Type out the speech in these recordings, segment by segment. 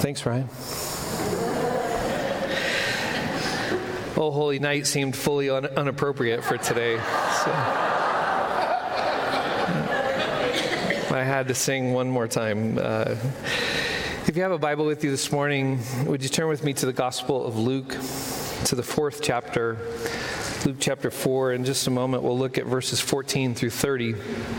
Thanks, Ryan. Oh, Holy Night seemed fully unappropriate for today. So I had to sing one more time. If you have a Bible with you this morning, would you turn with me to the Gospel of Luke, to the 4th chapter, Luke chapter 4. In just a moment, we'll look at verses 14 through 30.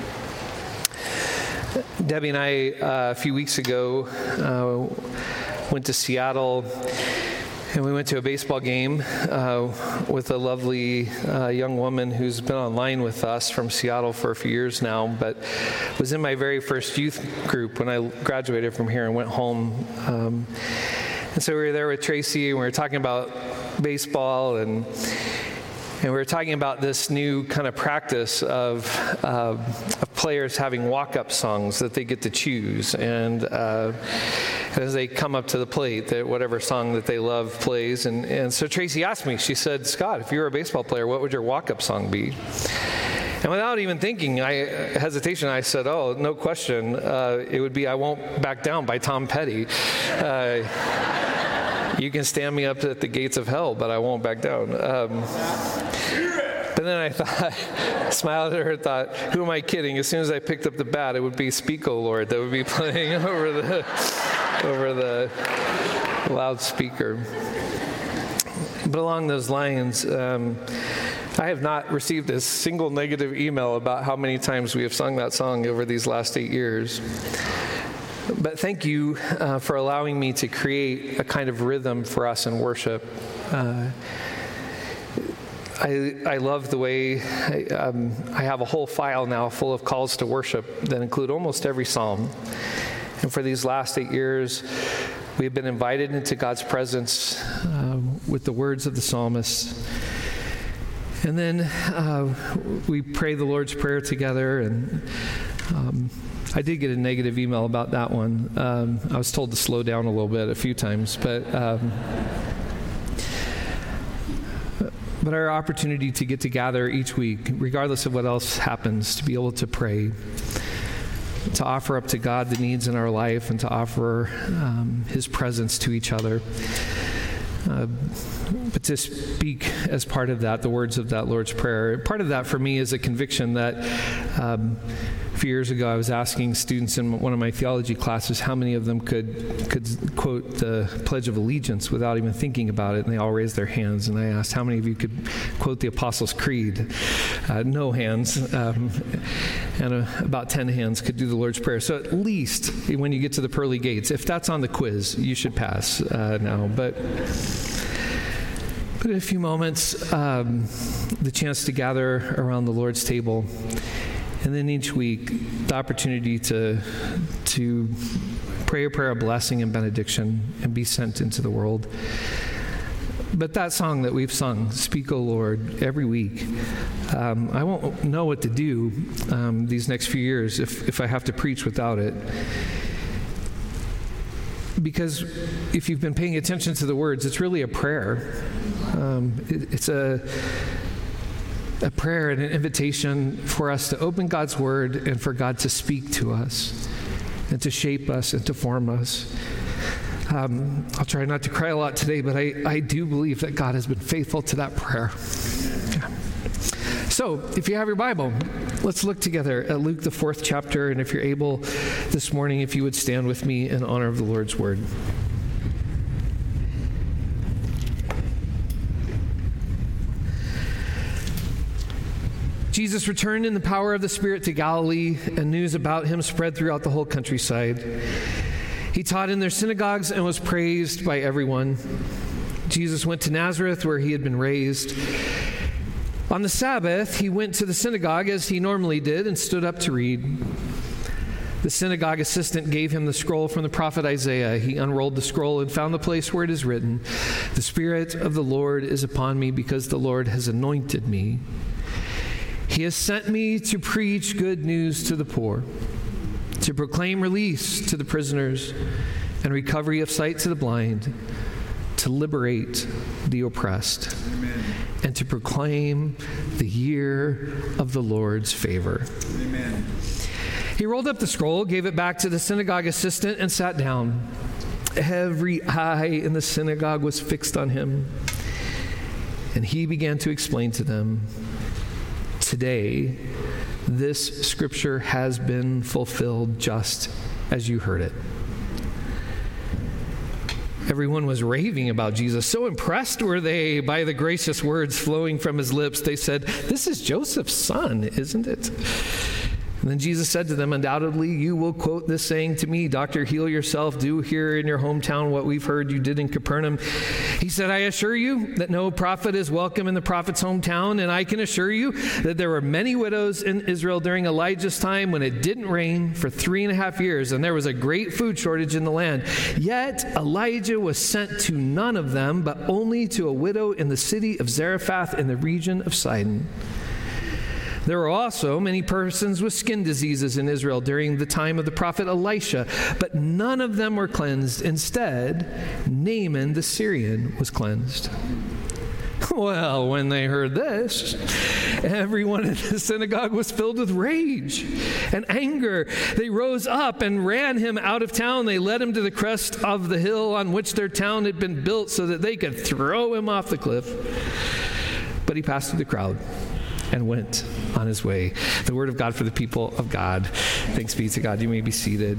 Debbie and I, a few weeks ago, went to Seattle, and we went to a baseball game with a lovely young woman who's been online with us from Seattle for a few years now, but was in my very first youth group when I graduated from here and went home. And so we were there with Tracy, and we were talking about baseball, and we were talking about this new kind of practice of players having walk-up songs that they get to choose. And as they come up to the plate, that whatever song that they love plays. And so Tracy asked me, she said, "Scott, if you were a baseball player, what would your walk-up song be?" And without even thinking, hesitation, I said, "Oh, no question. It would be I Won't Back Down by Tom Petty. You can stand me up at the gates of hell, but I won't back down." But then I thought, smiled at her, thought, who am I kidding? As soon as I picked up the bat, it would be Speak, O Lord, that would be playing over the loudspeaker. But along those lines, I have not received a single negative email about how many times we have sung that song over these last 8 years. But thank you for allowing me to create a kind of rhythm for us in worship. I love the way I have a whole file now full of calls to worship that include almost every psalm. And for these last 8 years, we have been invited into God's presence with the words of the psalmists. And then we pray the Lord's Prayer together. And I did get a negative email about that one. I was told to slow down a little bit a few times, but our opportunity to get to gather each week, regardless of what else happens, to be able to pray, to offer up to God the needs in our life, and to offer His presence to each other. But to speak as part of that, the words of that Lord's Prayer. Part of that for me is a conviction that a few years ago I was asking students in one of my theology classes how many of them could quote the Pledge of Allegiance without even thinking about it, and they all raised their hands. And I asked, how many of you could quote the Apostles' Creed? No hands. And about 10 hands could do the Lord's Prayer. So at least when you get to the pearly gates, if that's on the quiz, you should pass now. But in a few moments, the chance to gather around the Lord's table, and then each week, the opportunity to pray a prayer of blessing and benediction and be sent into the world. But that song that we've sung, Speak, O Lord, every week, I won't know what to do these next few years if I have to preach without it. Because if you've been paying attention to the words, it's really a prayer. It's a prayer and an invitation for us to open God's Word and for God to speak to us and to shape us and to form us. I'll try not to cry a lot today, but I do believe that God has been faithful to that prayer. Okay. So, if you have your Bible, let's look together at Luke, the 4th chapter, and if you're able this morning, if you would stand with me in honor of the Lord's Word. Jesus returned in the power of the Spirit to Galilee, and news about him spread throughout the whole countryside. He taught in their synagogues and was praised by everyone. Jesus went to Nazareth, where he had been raised. On the Sabbath, he went to the synagogue as he normally did and stood up to read. The synagogue assistant gave him the scroll from the prophet Isaiah. He unrolled the scroll and found the place where it is written, "The Spirit of the Lord is upon me, because the Lord has anointed me. He has sent me to preach good news to the poor, to proclaim release to the prisoners and recovery of sight to the blind, to liberate the oppressed, Amen. And to proclaim the year of the Lord's favor." Amen. He rolled up the scroll, gave it back to the synagogue assistant, and sat down. Every eye in the synagogue was fixed on him. And he began to explain to them, "Today, this scripture has been fulfilled just as you heard it." Everyone was raving about Jesus. So impressed were they by the gracious words flowing from his lips. They said, "This is Joseph's son, isn't it?" And then Jesus said to them, "Undoubtedly, you will quote this saying to me, 'Doctor, heal yourself. Do here in your hometown what we've heard you did in Capernaum.' He said, 'I assure you that no prophet is welcome in the prophet's hometown. And I can assure you that there were many widows in Israel during Elijah's time when it didn't rain for 3.5 years, and there was a great food shortage in the land. Yet Elijah was sent to none of them, but only to a widow in the city of Zarephath in the region of Sidon. There were also many persons with skin diseases in Israel during the time of the prophet Elisha, but none of them were cleansed. Instead, Naaman the Syrian was cleansed." Well, when they heard this, everyone in the synagogue was filled with rage and anger. They rose up and ran him out of town. They led him to the crest of the hill on which their town had been built so that they could throw him off the cliff. But he passed through the crowd and went on his way. The word of God for the people of God. Thanks be to God. You may be seated.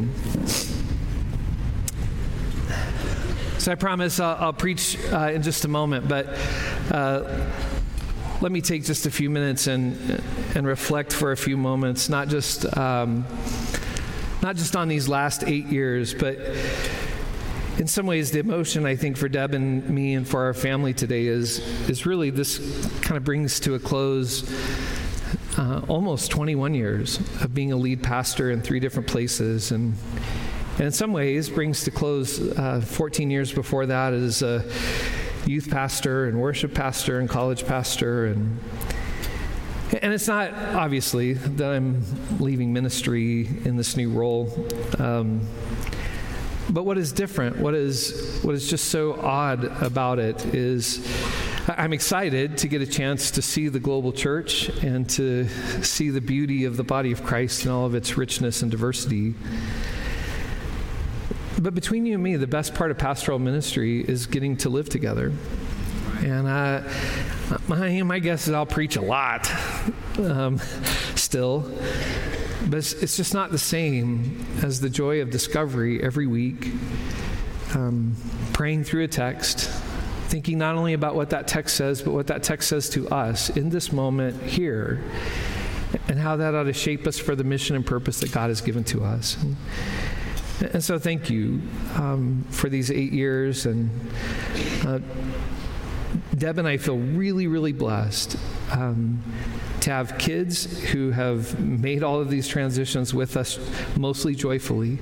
So I promise I'll preach in just a moment, but let me take just a few minutes and reflect for a few moments, not just on these last 8 years, but in some ways, the emotion, I think, for Deb and me and for our family today is really this kind of brings to a close almost 21 years of being a lead pastor in 3 different places. And in some ways, brings to close 14 years before that as a youth pastor and worship pastor and college pastor. And it's not, obviously, that I'm leaving ministry in this new role. But what is different, what is just so odd about it is I'm excited to get a chance to see the global church and to see the beauty of the body of Christ and all of its richness and diversity. But between you and me, the best part of pastoral ministry is getting to live together. And my guess is I'll preach a lot still. But it's just not the same as the joy of discovery every week, praying through a text, thinking not only about what that text says, but what that text says to us in this moment here, and how that ought to shape us for the mission and purpose that God has given to us. And so thank you for these 8 years. And Deb and I feel really, really blessed to have kids who have made all of these transitions with us, mostly joyfully.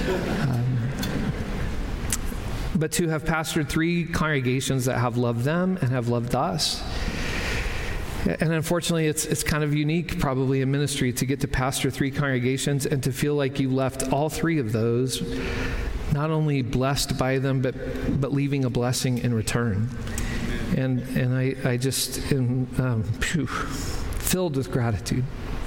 But to have pastored 3 congregations that have loved them and have loved us. And unfortunately, it's kind of unique probably in ministry to get to pastor 3 congregations and to feel like you left all 3 of those not only blessed by them, but leaving a blessing in return. And I just am filled with gratitude.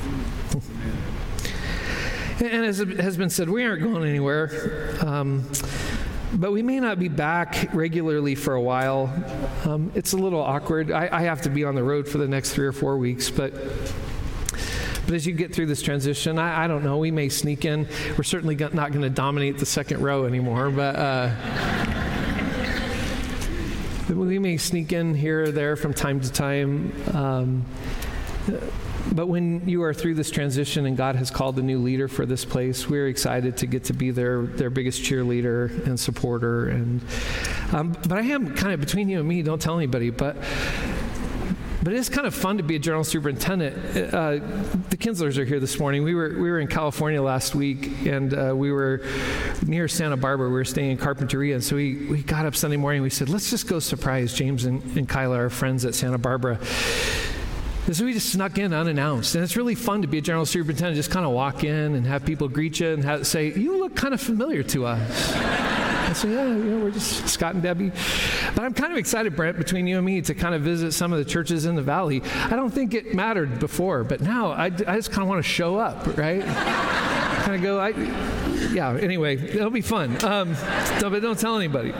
And as it has been said, we aren't going anywhere. But we may not be back regularly for a while. It's a little awkward. I have to be on the road for the next 3 or 4 weeks, but as you get through this transition, I don't know, we may sneak in. We're certainly not going to dominate the second row anymore, but we may sneak in here or there from time to time. But when you are through this transition and God has called a new leader for this place, we're excited to get to be their biggest cheerleader and supporter. And but I am kind of, between you and me, don't tell anybody, but it is kind of fun to be a general superintendent. The Kinslers are here this morning. We were in California last week, and we were near Santa Barbara. We were staying in Carpinteria, and so we got up Sunday morning. We said, let's just go surprise James and Kyla, our friends at Santa Barbara. And so we just snuck in unannounced. And it's really fun to be a general superintendent, just kind of walk in and have people greet you and say, you look kind of familiar to us. I say, yeah, we're just Scott and Debbie. But I'm kind of excited, Brent, between you and me to kind of visit some of the churches in the valley. I don't think it mattered before, but now I just kind of want to show up, right? kind of go, anyway, it'll be fun. But don't tell anybody.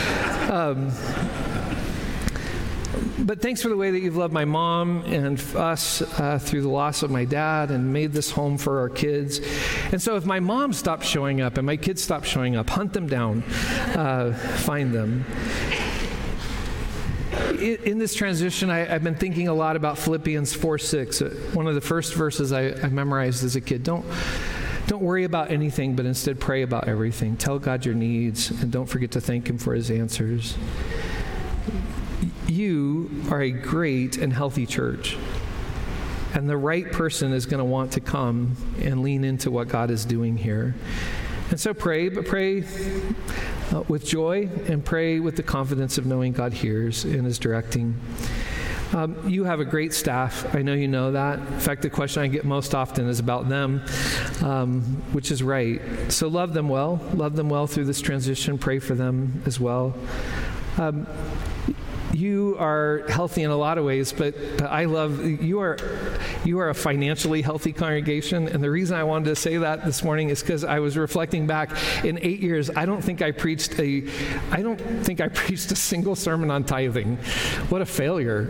But thanks for the way that you've loved my mom and us through the loss of my dad and made this home for our kids. And so if my mom stops showing up and my kids stop showing up, hunt them down, find them. In this transition, I've been thinking a lot about Philippians 4:6, one of the first verses I memorized as a kid. Don't worry about anything, but instead pray about everything. Tell God your needs, and don't forget to thank Him for His answers. You are a great and healthy church, and the right person is going to want to come and lean into what God is doing here. And so pray, but pray with joy and pray with the confidence of knowing God hears and is directing. You have a great staff. I know you know that. In fact, the question I get most often is about them, which is right. So love them well. Love them well through this transition. Pray for them as well. You are healthy in a lot of ways, but I love you are a financially healthy congregation. And the reason I wanted to say that this morning is because I was reflecting back. In 8 years, I don't think I preached a single sermon on tithing. What a failure!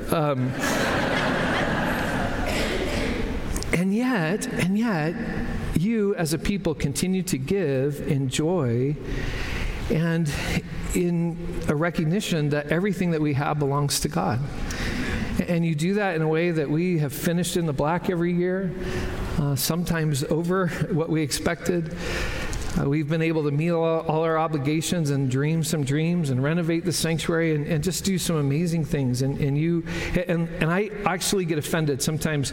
And yet, you as a people continue to give in joy and in a recognition that everything that we have belongs to God. And you do that in a way that we have finished in the black every year, sometimes over what we expected. We've been able to meet all our obligations and dream some dreams and renovate the sanctuary and just do some amazing things. And I actually get offended sometimes.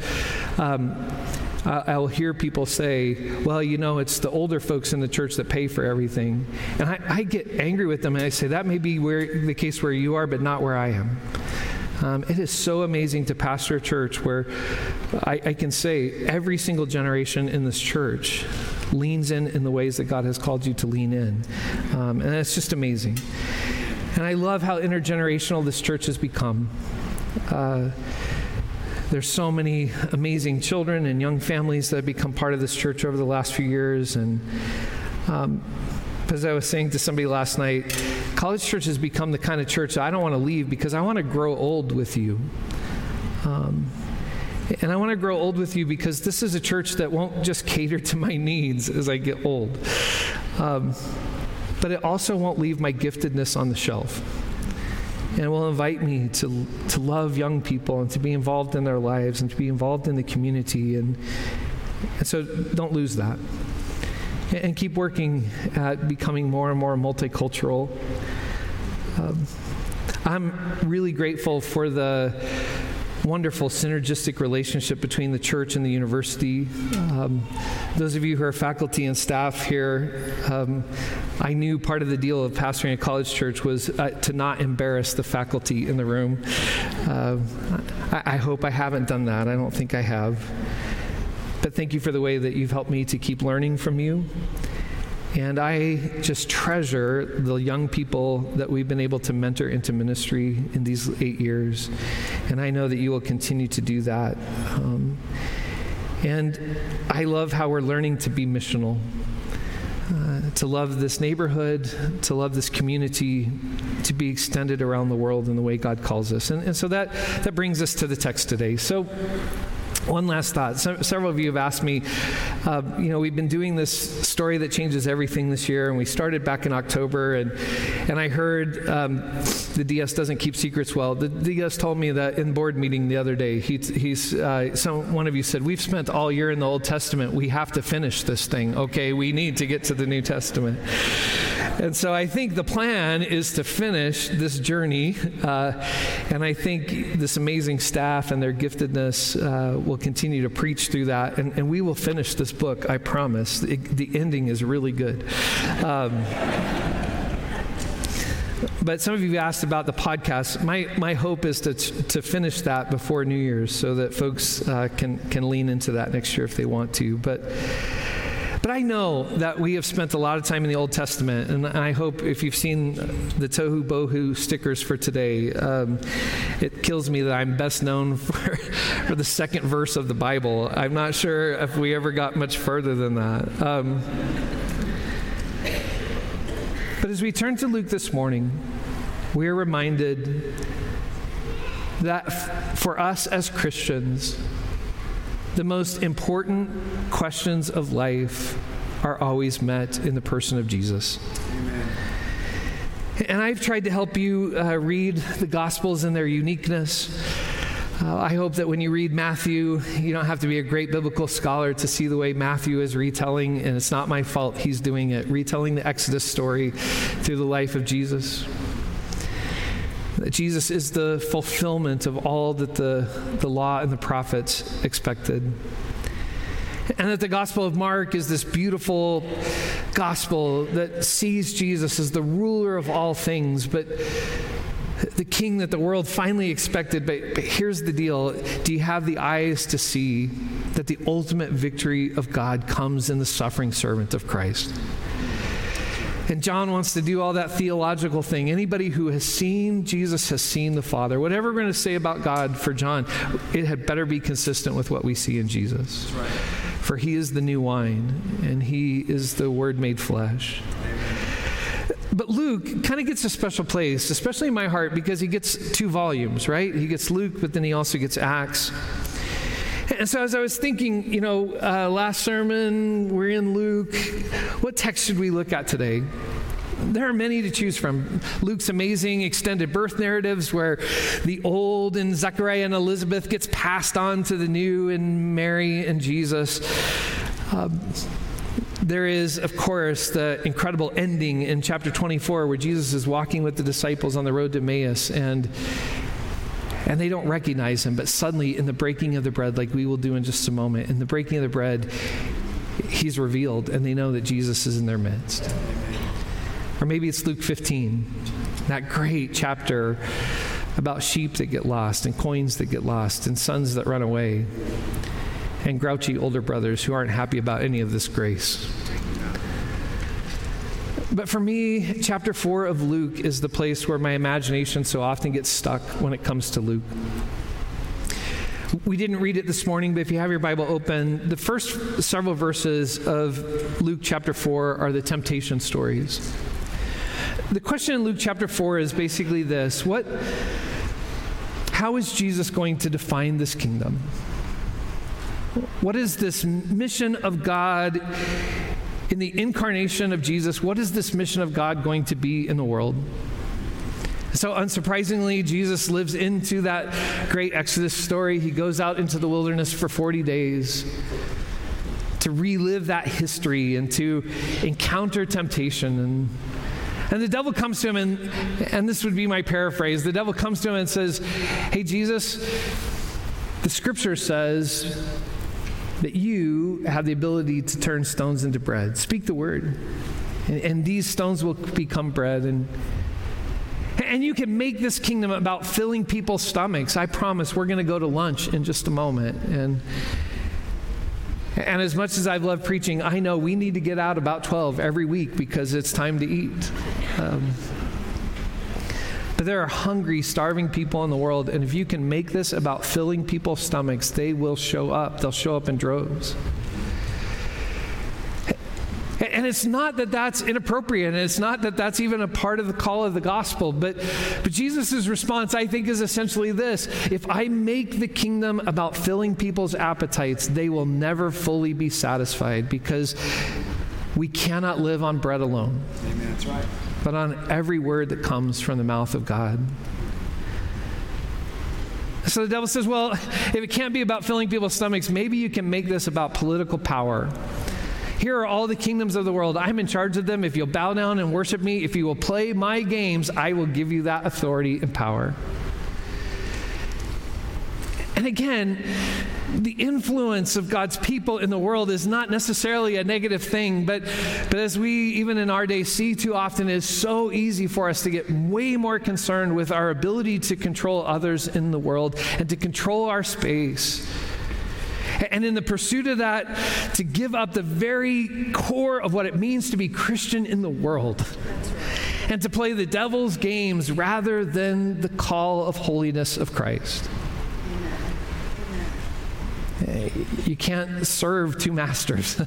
I'll hear people say, well, it's the older folks in the church that pay for everything. And I get angry with them, and I say, that may be the case where you are, but not where I am. It is so amazing to pastor a church where I can say every single generation in this church leans in the ways that God has called you to lean in. And it's just amazing. And I love how intergenerational this church has become. There's so many amazing children and young families that have become part of this church over the last few years. And as I was saying to somebody last night, College Church has become the kind of church that I don't want to leave because I want to grow old with you. And I want to grow old with you because this is a church that won't just cater to my needs as I get old. But it also won't leave my giftedness on the shelf. And will invite me to love young people and to be involved in their lives and to be involved in the community. And so don't lose that. And keep working at becoming more and more multicultural. I'm really grateful for the wonderful synergistic relationship between the church and the university. Those of you who are faculty and staff here, I knew part of the deal of pastoring a college church was to not embarrass the faculty in the room. I hope I haven't done that. I don't think I have. But thank you for the way that you've helped me to keep learning from you. And I just treasure the young people that we've been able to mentor into ministry in these 8 years. And I know that you will continue to do that. And I love how we're learning to be missional, to love this neighborhood, to love this community, to be extended around the world in the way God calls us. And so that brings us to the text today. So one last thought. Several of you have asked me, we've been doing this story that changes everything this year, and we started back in October, and I heard the DS doesn't keep secrets well. The DS told me that in board meeting the other day, one of you said, we've spent all year in the Old Testament. We have to finish this thing. Okay, we need to get to the New Testament. And so I think the plan is to finish this journey, and I think this amazing staff and their giftedness will continue to preach through that, and we will finish this book, I promise. The ending is really good. But some of you asked about the podcast. My hope is to finish that before New Year's so that folks can lean into that next year if they want to. But I know that we have spent a lot of time in the Old Testament, and I hope if you've seen the Tohu Bohu stickers for today, it kills me that I'm best known for the second verse of the Bible. I'm not sure if we ever got much further than that. But as we turn to Luke this morning, we are reminded that for us as Christians, the most important questions of life are always met in the person of Jesus. Amen. And I've tried to help you read the Gospels in their uniqueness. I hope that when you read Matthew, you don't have to be a great biblical scholar to see the way Matthew is retelling, and it's not my fault he's doing it, retelling the Exodus story through the life of Jesus. That Jesus is the fulfillment of all that the law and the prophets expected. And that the Gospel of Mark is this beautiful gospel that sees Jesus as the ruler of all things, but the king that the world finally expected. But here's the deal. Do you have the eyes to see that the ultimate victory of God comes in the suffering servant of Christ? And John wants to do all that theological thing. Anybody who has seen Jesus has seen the Father. Whatever we're going to say about God for John, it had better be consistent with what we see in Jesus. That's right. For he is the new wine, and he is the Word made flesh. But Luke kind of gets a special place, especially in my heart, because he gets 2 volumes, right? He gets Luke, but then he also gets Acts. And so as I was thinking, last sermon, we're in Luke. What text should we look at today? There are many to choose from. Luke's amazing extended birth narratives where the old in Zechariah and Elizabeth gets passed on to the new in Mary and Jesus. There is, of course, the incredible ending in chapter 24 where Jesus is walking with the disciples on the road to Emmaus, and they don't recognize him, but suddenly in the breaking of the bread, like we will do in just a moment, in the breaking of the bread, he's revealed, and they know that Jesus is in their midst. Or maybe it's Luke 15, that great chapter about sheep that get lost and coins that get lost and sons that run away and grouchy older brothers who aren't happy about any of this grace. But for me, chapter 4 of Luke is the place where my imagination so often gets stuck when it comes to Luke. We didn't read it this morning, but if you have your Bible open, the first several verses of Luke chapter 4 are the temptation stories. The question in Luke chapter 4 is basically this: how is Jesus going to define this kingdom? What is this mission of God in the incarnation of Jesus? What is this mission of God going to be in the world? So unsurprisingly, Jesus lives into that great Exodus story. He goes out into the wilderness for 40 days to relive that history and to encounter temptation. And the devil comes to him, and this would be my paraphrase. The devil comes to him and says, "Hey, Jesus, the scripture says that you have the ability to turn stones into bread. Speak the word, and these stones will become bread. And you can make this kingdom about filling people's stomachs. I promise we're going to go to lunch in just a moment." And as much as I've loved preaching, I know we need to get out about 12 every week because it's time to eat. But there are hungry, starving people in the world, and if you can make this about filling people's stomachs, they will show up. They'll show up in droves. And it's not that that's inappropriate, and it's not that that's even a part of the call of the gospel, but Jesus' response, I think, is essentially this: if I make the kingdom about filling people's appetites, they will never fully be satisfied, because we cannot live on bread alone. Amen. That's right. But on every word that comes from the mouth of God. So the devil says, well, if it can't be about filling people's stomachs, maybe you can make this about political power. Here are all the kingdoms of the world. I'm in charge of them. If you'll bow down and worship me, if you will play my games, I will give you that authority and power. And again, the influence of God's people in the world is not necessarily a negative thing, but as we, even in our day, see too often, it's so easy for us to get way more concerned with our ability to control others in the world and to control our space. And in the pursuit of that, to give up the very core of what it means to be Christian in the world. and to play the devil's games rather than the call of holiness of Christ. You can't serve two masters.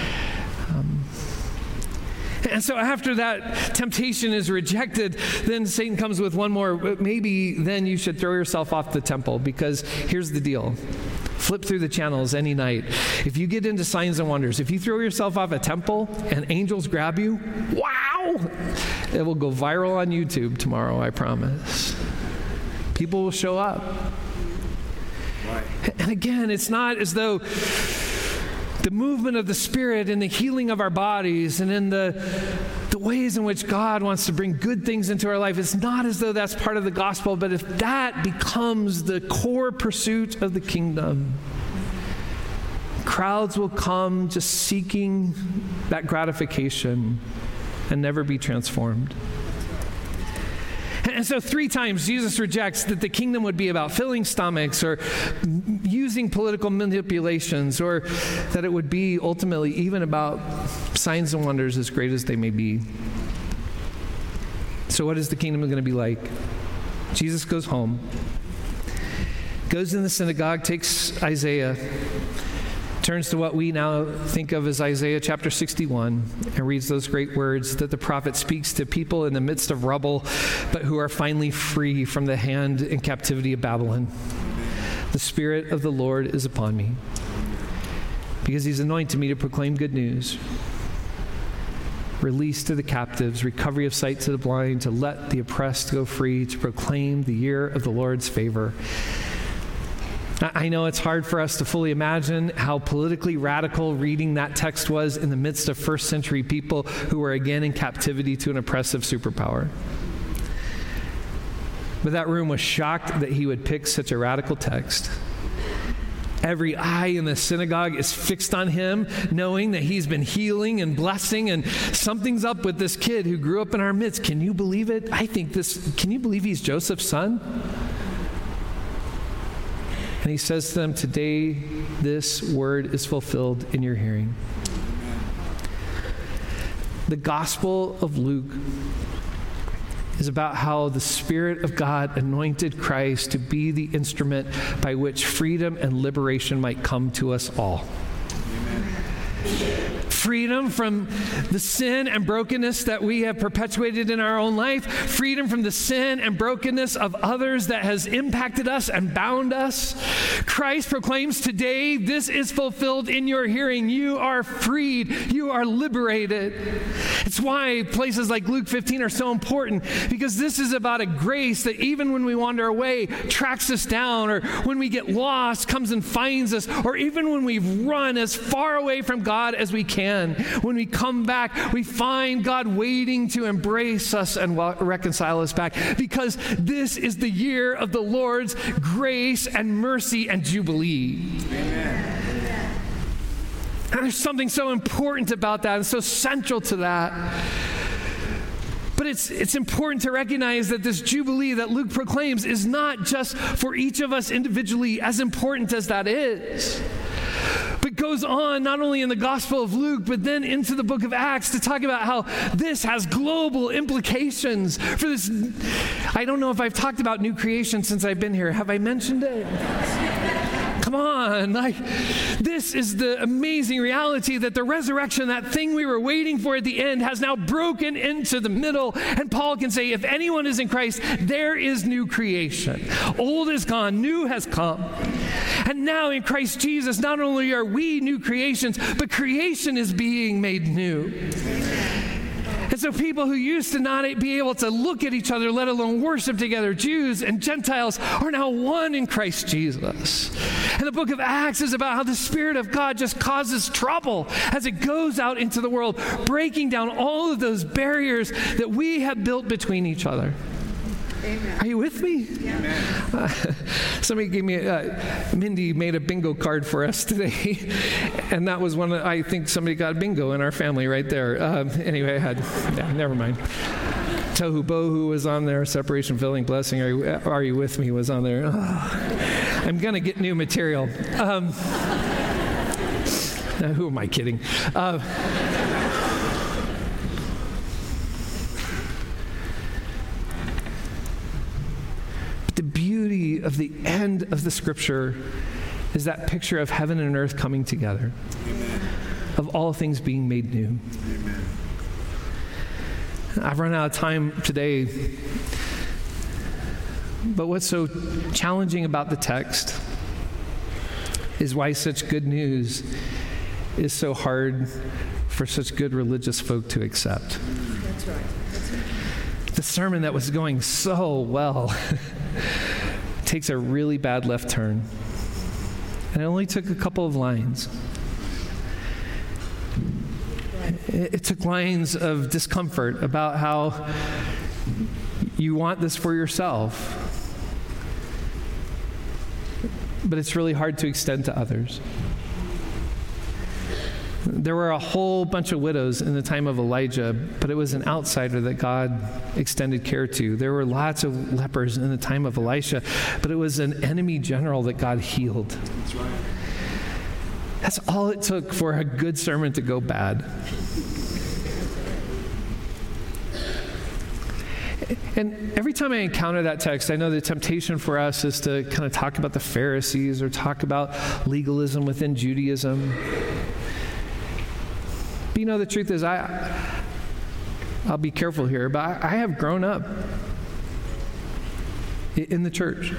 And so after that temptation is rejected, then Satan comes with one more. Maybe then you should throw yourself off the temple, because here's the deal. Flip through the channels any night. If you get into signs and wonders, if you throw yourself off a temple and angels grab you, wow! It will go viral on YouTube tomorrow, I promise. People will show up. And again, it's not as though the movement of the Spirit and the healing of our bodies and in the ways in which God wants to bring good things into our life, it's not as though that's part of the gospel, but if that becomes the core pursuit of the kingdom, crowds will come just seeking that gratification and never be transformed. And so 3 times Jesus rejects that the kingdom would be about filling stomachs or using political manipulations, or that it would be ultimately even about signs and wonders, as great as they may be. So what is the kingdom going to be like? Jesus goes home, goes in the synagogue, takes Isaiah, turns to what we now think of as Isaiah chapter 61, and reads those great words that the prophet speaks to people in the midst of rubble, but who are finally free from the hand and captivity of Babylon. The Spirit of the Lord is upon me, because he's anointed me to proclaim good news, release to the captives, recovery of sight to the blind, to let the oppressed go free, to proclaim the year of the Lord's favor. I know it's hard for us to fully imagine how politically radical reading that text was in the midst of first century people who were again in captivity to an oppressive superpower. But that room was shocked that he would pick such a radical text. Every eye in the synagogue is fixed on him, knowing that he's been healing and blessing, and something's up with this kid who grew up in our midst. Can you believe it? Can you believe he's Joseph's son? And he says to them, today this word is fulfilled in your hearing. The Gospel of Luke is about how the Spirit of God anointed Christ to be the instrument by which freedom and liberation might come to us all. Amen. Freedom from the sin and brokenness that we have perpetuated in our own life. Freedom from the sin and brokenness of others that has impacted us and bound us. Christ proclaims today, this is fulfilled in your hearing. You are freed. You are liberated. It's why places like Luke 15 are so important, because this is about a grace that even when we wander away, tracks us down, or when we get lost, comes and finds us, or even when we've run as far away from God as we can. When we come back, we find God waiting to embrace us and reconcile us back, because this is the year of the Lord's grace and mercy and jubilee. Amen. And there's something so important about that and so central to that. But it's important to recognize that this jubilee that Luke proclaims is not just for each of us individually, as important as that is, but goes on not only in the Gospel of Luke, but then into the book of Acts to talk about how this has global implications for this. I don't know if I've talked about new creation since I've been here. Have I mentioned it? Come on, this is the amazing reality that the resurrection, that thing we were waiting for at the end, has now broken into the middle. And Paul can say, if anyone is in Christ, there is new creation. Old is gone, new has come. And now in Christ Jesus, not only are we new creations, but creation is being made new. And so people who used to not be able to look at each other, let alone worship together, Jews and Gentiles, are now one in Christ Jesus. And the book of Acts is about how the Spirit of God just causes trouble as it goes out into the world, breaking down all of those barriers that we have built between each other. Amen. Are you with me? Yeah. Somebody gave me, Mindy made a bingo card for us today. And that was I think somebody got a bingo in our family right there. Anyway, never mind. Tohu Bohu was on there. Separation, filling, blessing. Are you with me was on there. Oh, I'm going to get new material. Who am I kidding? of the end of the Scripture is that picture of heaven and earth coming together, Amen. Of all things being made new. Amen. I've run out of time today, but what's so challenging about the text is why such good news is so hard for such good religious folk to accept. That's right. The sermon that was going so well takes a really bad left turn. And it only took a couple of lines. It took lines of discomfort about how you want this for yourself, but it's really hard to extend to others. There were a whole bunch of widows in the time of Elijah, but it was an outsider that God extended care to. There were lots of lepers in the time of Elisha, but it was an enemy general that God healed. That's right. That's all it took for a good sermon to go bad. And every time I encounter that text, I know the temptation for us is to kind of talk about the Pharisees or talk about legalism within Judaism. But you know, the truth is, I'll be careful here, but I have grown up in the church.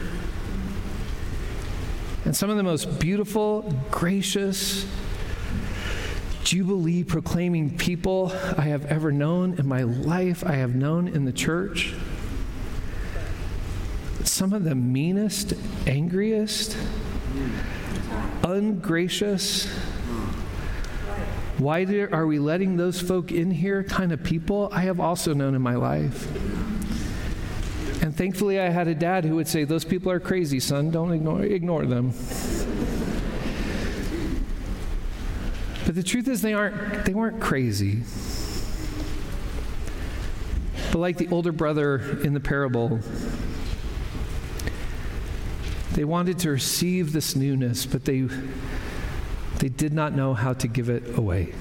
And some of the most beautiful, gracious, Jubilee proclaiming people I have ever known in my life, I have known in the church. Some of the meanest, angriest, ungracious, why are we letting those folk in here kind of people I have also known in my life. And thankfully I had a dad who would say, those people are crazy, son, don't ignore them. But the truth is they weren't crazy. But like the older brother in the parable, they wanted to receive this newness, but they did not know how to give it away.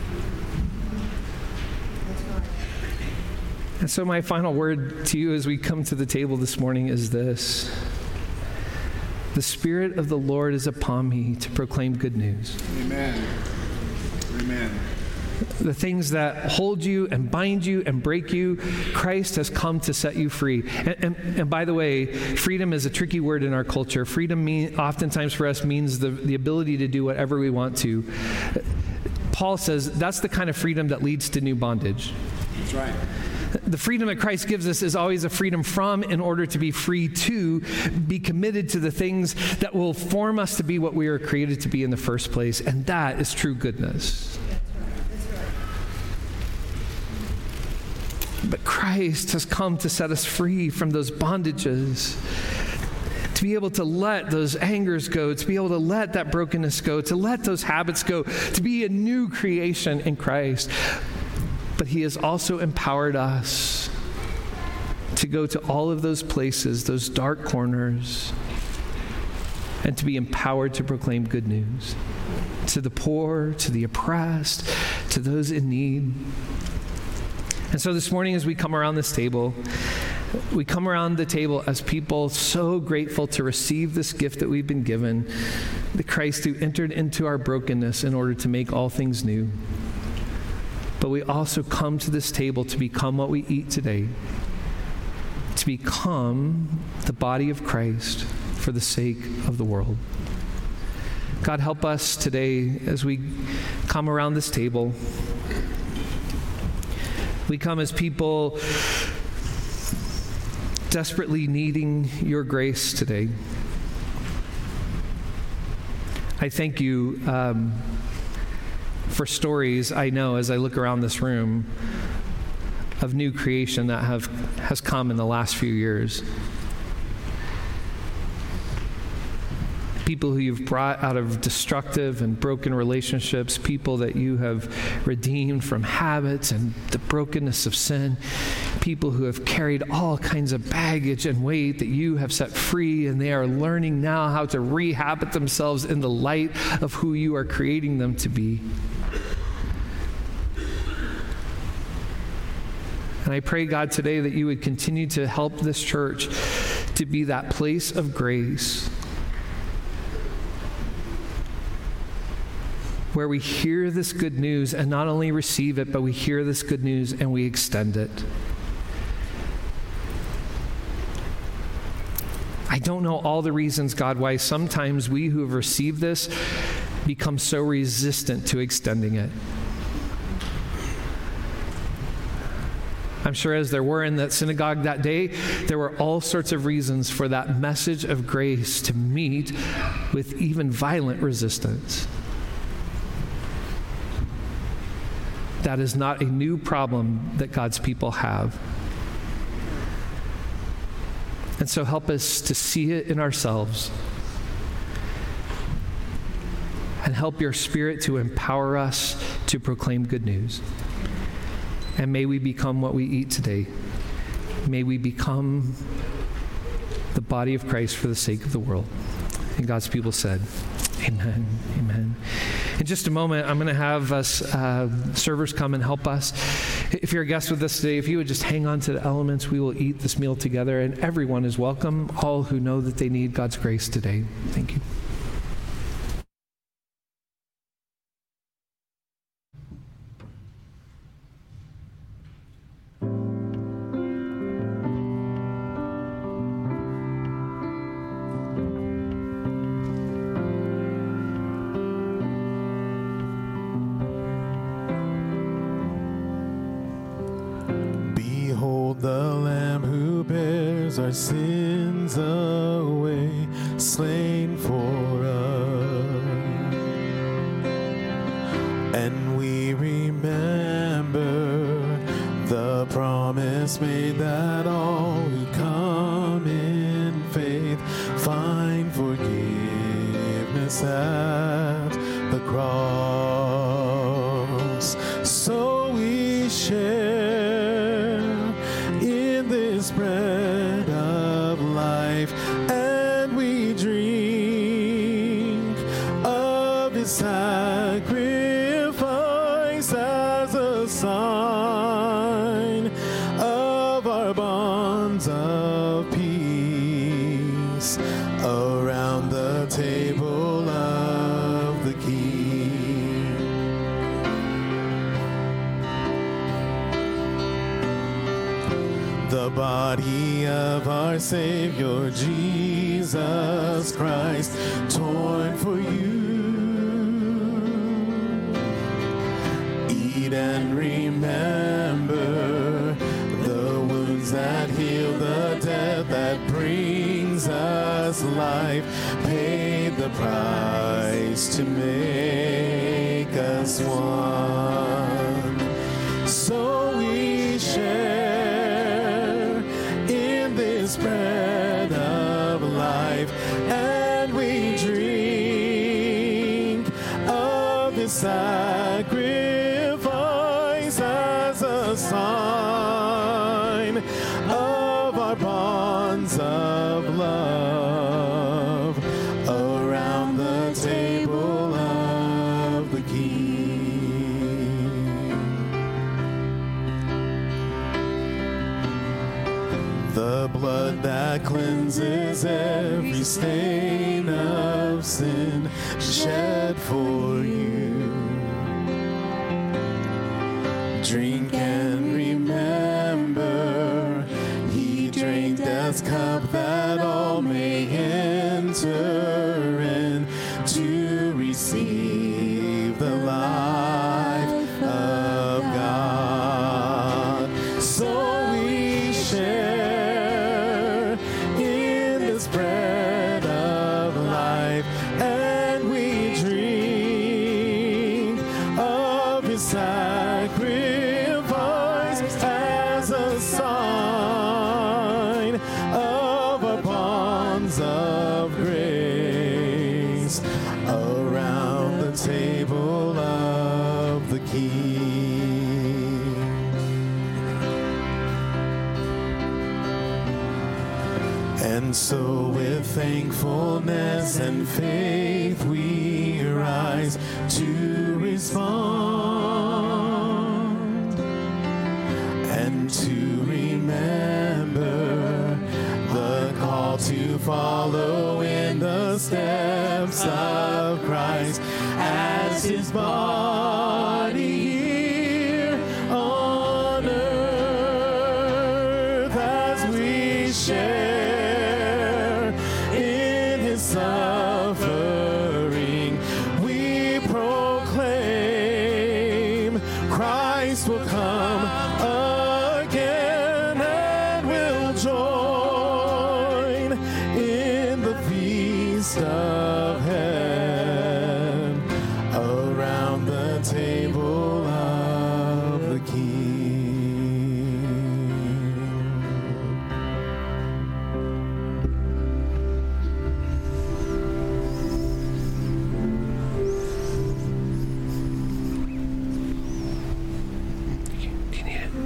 And so my final word to you as we come to the table this morning is this: the Spirit of the Lord is upon me to proclaim good news. Amen. Amen. The things that hold you and bind you and break you, Christ has come to set you free. And by the way, freedom is a tricky word in our culture. Freedom oftentimes for us means the ability to do whatever we want to. Paul says that's the kind of freedom that leads to new bondage. That's right. The freedom that Christ gives us is always a freedom from, in order to be free to be committed to the things that will form us to be what we were created to be in the first place. And that is true goodness. But Christ has come to set us free from those bondages, to be able to let those angers go, to be able to let that brokenness go, to let those habits go, to be a new creation in Christ. But he has also empowered us to go to all of those places, those dark corners, and to be empowered to proclaim good news to the poor, to the oppressed, to those in need. And so this morning, as we come around this table, we come around the table as people so grateful to receive this gift that we've been given, the Christ who entered into our brokenness in order to make all things new. But we also come to this table to become what we eat today, to become the body of Christ for the sake of the world. God, help us today as we come around this table. We come as people desperately needing your grace today. I thank you for stories I know as I look around this room of new creation that has come in the last few years. People who you've brought out of destructive and broken relationships, people that you have redeemed from habits and the brokenness of sin, people who have carried all kinds of baggage and weight that you have set free, and they are learning now how to rehabit themselves in the light of who you are creating them to be. And I pray, God, today that you would continue to help this church to be that place of grace where we hear this good news and not only receive it, but we hear this good news and we extend it. I don't know all the reasons, God, why sometimes we who have received this become so resistant to extending it. I'm sure as there were in that synagogue that day, there were all sorts of reasons for that message of grace to meet with even violent resistance. That is not a new problem that God's people have. And so help us to see it in ourselves. And help your Spirit to empower us to proclaim good news. And may we become what we eat today. May we become the body of Christ for the sake of the world. And God's people said, amen, amen. In just a moment, I'm going to have us servers come and help us. If you're a guest with us today, if you would just hang on to the elements, we will eat this meal together, and everyone is welcome, all who know that they need God's grace today. Thank you. Our sins away, slain for us, and we remember the promise made that all who come in faith find forgiveness at the cross. So we share in this bread of life, and we drink of his sacrifice as a sign of our bonds of peace around the table of the King. The body of our Savior Jesus Christ, torn for you. Eat and remember the wounds that heal, the death that brings us life, paid the price to make us one. So we share in this bread of life, and we drink of this sacrifice as a sign of our bonds of love around the table of the King. The blood that cleanses every stain of sin, shed for you. Drink and remember, he drank death's cup that all may enter in to receive the life of God. So we share in this bread of life, and we drink of his sacrifice as a sign of our bonds of grace around the table of the King. And so with thankfulness and faith we rise to respond and to remember the call follow in the steps of Christ as his body here on earth, as we share in his suffering. We proclaim Christ will come again, and will join in the feast of heaven around the table of the King. Do you need it?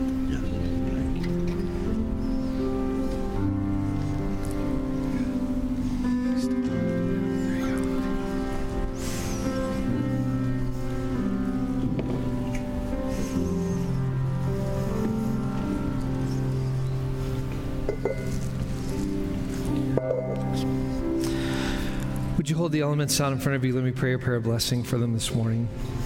Would you hold the elements out in front of you? Let me pray a prayer of blessing for them this morning.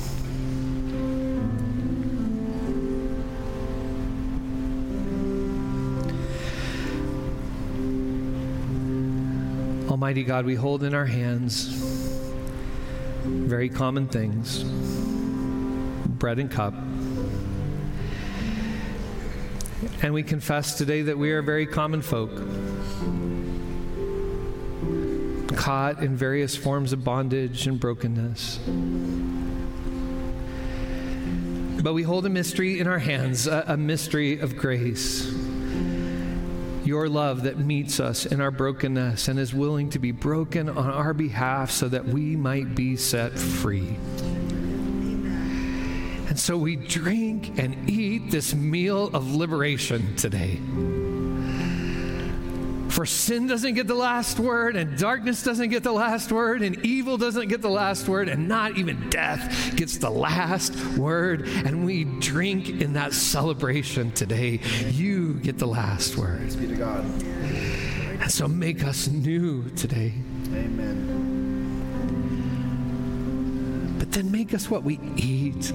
Almighty God, we hold in our hands very common things, bread and cup. And we confess today that we are very common folk, caught in various forms of bondage and brokenness. But we hold a mystery in our hands, a mystery of grace. Your love that meets us in our brokenness and is willing to be broken on our behalf so that we might be set free. And so we drink and eat this meal of liberation today. For sin doesn't get the last word, and darkness doesn't get the last word, and evil doesn't get the last word, and not even death gets the last word. And we drink in that celebration today. You get the last word. Praise be to God. And so make us new today. Amen. But then make us what we eat.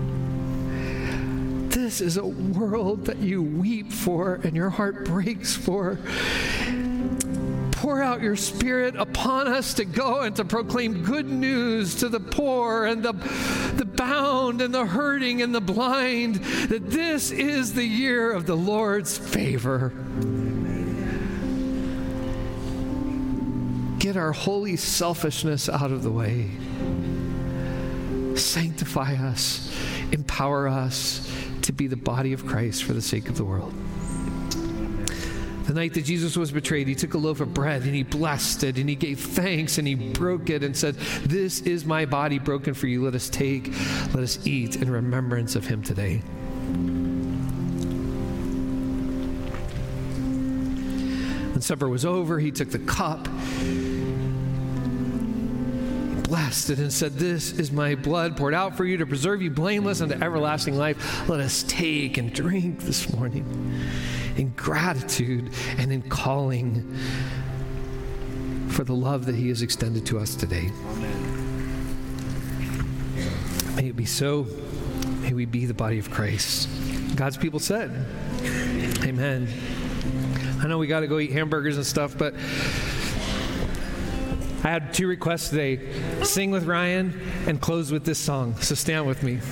This is a world that you weep for and your heart breaks for. Pour out your Spirit upon us to go and to proclaim good news to the poor and the bound and the hurting and the blind, that this is the year of the Lord's favor. Get our holy selfishness out of the way. Sanctify us, empower us to be the body of Christ for the sake of the world. The night that Jesus was betrayed, he took a loaf of bread and he blessed it and he gave thanks and he broke it and said, "This is my body broken for you. Let us take, let us eat in remembrance of him today." When supper was over, he took the cup, blessed it, and said, "This is my blood poured out for you to preserve you blameless unto everlasting life. Let us take and drink this morning in gratitude and in calling for the love that he has extended to us today." Amen. May it be so. May we be the body of Christ. God's people said, amen. I know we got to go eat hamburgers and stuff, but I had 2 requests today: sing with Ryan and close with this song. So stand with me.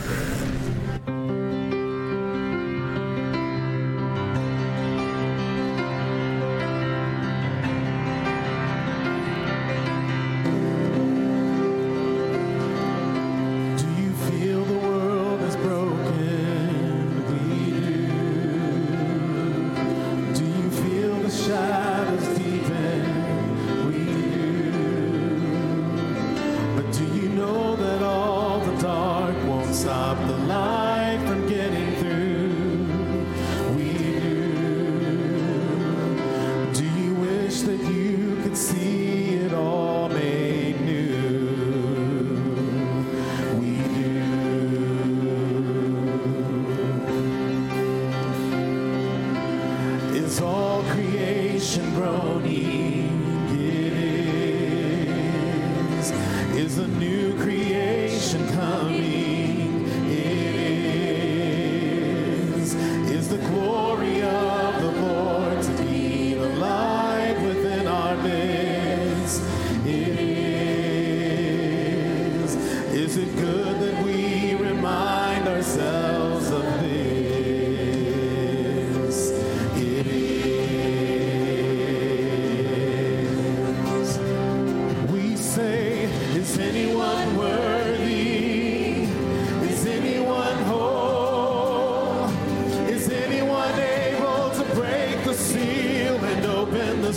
All creation groaning,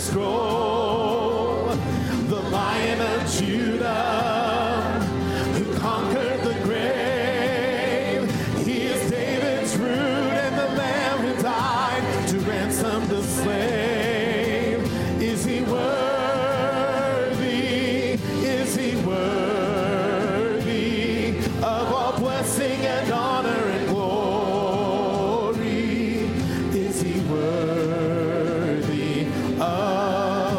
scroll. The Lion of Judah, who conquered the grave. He is David's root and the Lamb who died to ransom the slave. Is he worthy? Is he worthy of all blessing and honor and glory? Is he worthy of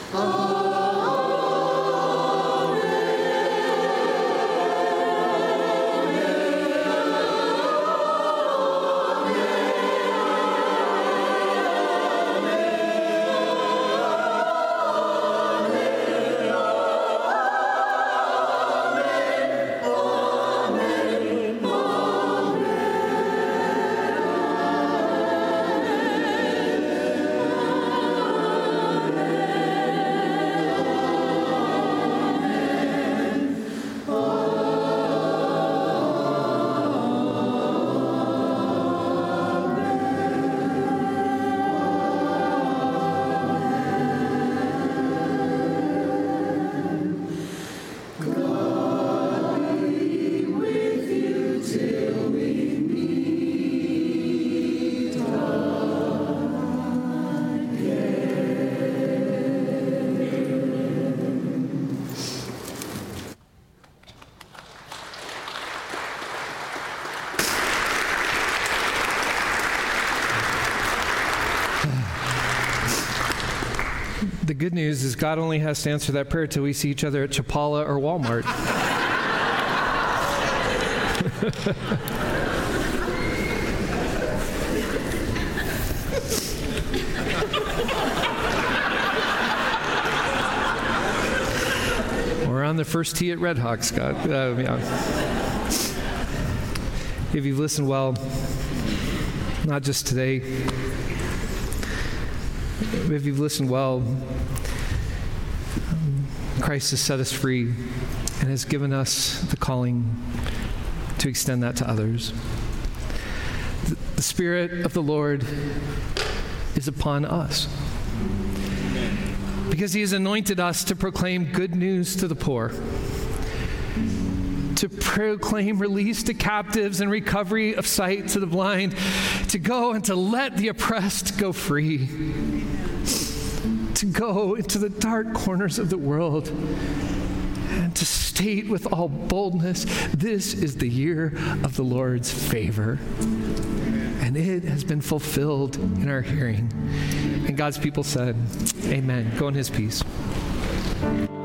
The good news is God only has to answer that prayer till we see each other at Chapala or Walmart. Or on the first tee at Red Hawk, Scott. If you've listened well, not just today, if you've listened well, Christ has set us free and has given us the calling to extend that to others. The Spirit of the Lord is upon us because He has anointed us to proclaim good news to the poor, to proclaim release to captives and recovery of sight to the blind, to go and to let the oppressed go free, to go into the dark corners of the world and to state with all boldness, this is the year of the Lord's favor. And it has been fulfilled in our hearing. And God's people said, amen. Go in His peace.